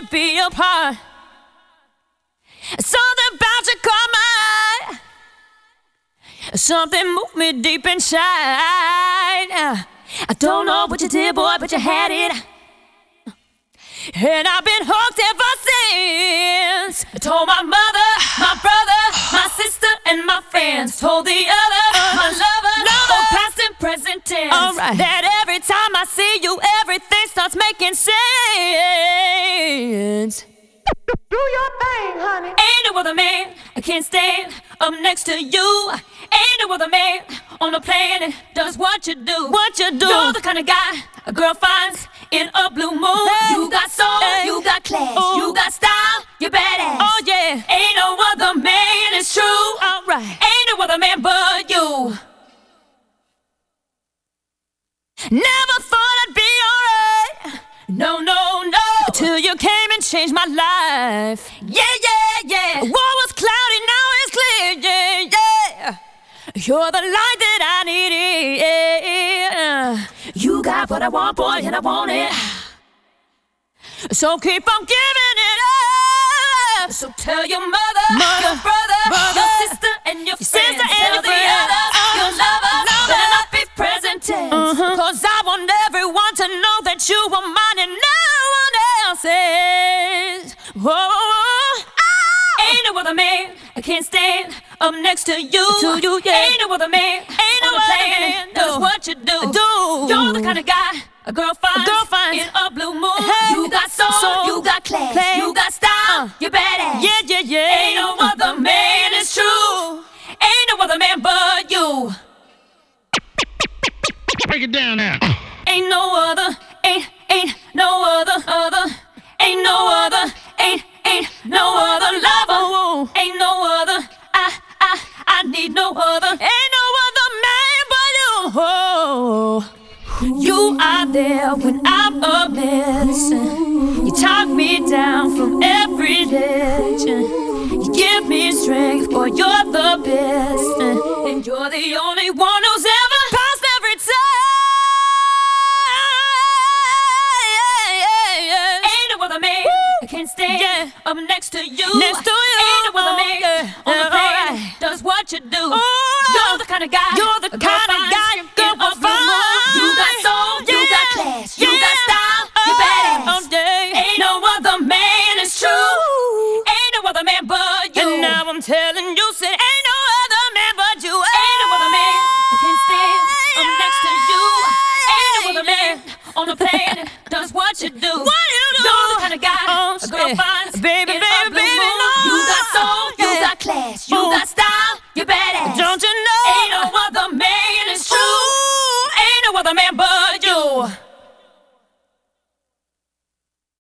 to be a part. Something about you caught my eye. Something moved me deep inside. I don't know what you did, boy, but you had it. And I've been hooked ever since. I told my mother, my brother, my sister, and my friends. Told the other, my lover, both past and present tense. Right. That every time I see you, everything starts making sense. Do your thing, honey. Ain't no other man I can't stand up next to you. Ain't no other man on the planet does what you do. What you do. You're the kind of guy a girl finds in a blue moon. Hey. You got soul, hey. You got class, ooh. You got style, you're badass. Oh yeah. Ain't no other man, it's true. Alright. Ain't no other man but you. Never thought I'd be alright. No, no, no. Till you came and changed my life. Yeah, yeah, yeah. What was cloudy, now it's clear. Yeah, yeah. You're the light that I needed. Yeah. You got what I want, boy, and I want it. So keep on giving it up. So tell your mother, your brother, your sister, and your friends. Tell the others, your lover, better not be present tense. Cause I want everyone to know that you are mine and no one else's. Whoa. Ain't no other man I can't stand up next to you. Yeah. Ain't no other man, ain't no other man does what you do. You're the kind of guy a girl finds in a blue moon. Hey. You got soul, you got class, you got style, you're badass. Yeah, yeah, yeah. Ain't no other man, it's true. Ain't no other man but you. Break it down now. Ain't no other, ain't no other, ain't no other, ain't no other lover. Ain't no other, I need no other. Ain't no other man but you. You are there when I'm a mess. You talk me down from every ledge. You give me strength, boy, you're the best. And you're the only one who's ever passed every time. Ain't no other man I can't stand up next to you. Ain't no other man on the planet does what you do. You're the kind of guy, you're the kind of guy you get a blue moon. You got soul, you got class, you got style, you're badass. Ain't no other man, it's true. Ain't no other man but you. And now I'm telling you, said ain't no other man but you. Ain't no other man I can stand up next to you. Ain't no other man on the planet does what you do. What you do? You're the kind of guy a girl finds